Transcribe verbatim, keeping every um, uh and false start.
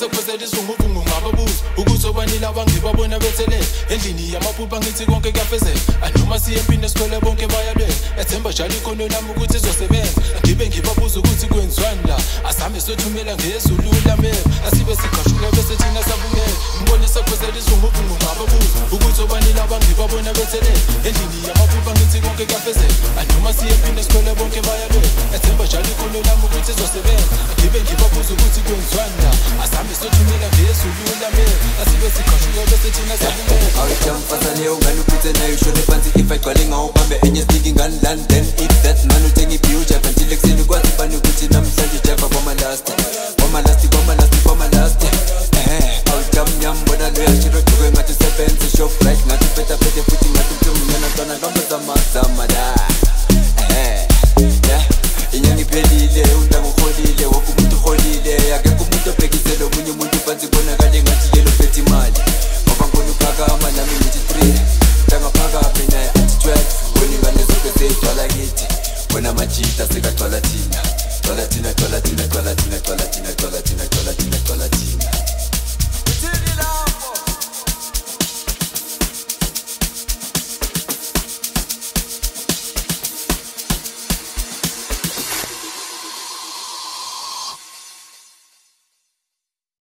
sephosela isivunguvungu ngababuzi ukuthi obanile abangibabona bethelele endlini yamaphupha ngithi konke kuyafezela anoma siye empini esikhole bonke bayalwela ethemba njalo ikhono lami ukuthi izosebenza ngibe ngibabuza ukuthi kwenziwani la asambe sothumela ngezulu lamela asibe siqashule bese thina sabungela ngibone sephosela isivunguvungu ngababuzi ukuthi obanile abangibabona bethelele endlini yamaphupha ngithi konke kuyafezela anoma siye empini esikhole bonke bayalwela ethemba njalo ikhono lami ukuthi izosebenza ngibe ngibabuza ukuthi kwenziwani la asambe sothumela ngezulu lamela asibe siqashule bese thina sabungela awujamfasane ungani uphuthe nayo ushone phansi if ayigcwale ngawubambe enye sneaking ngani land then eat that man uthenga ibhiuja kanti ekseni kwazi bani ukuthi namhlanje java kwamalast kwamalast kwamalast kwamalast eh awujamnyam bona lo yashiro duke ngathi sebenze shop right ngathi peta pete futhi ngathi mnyana ntwana ngamba zama zama da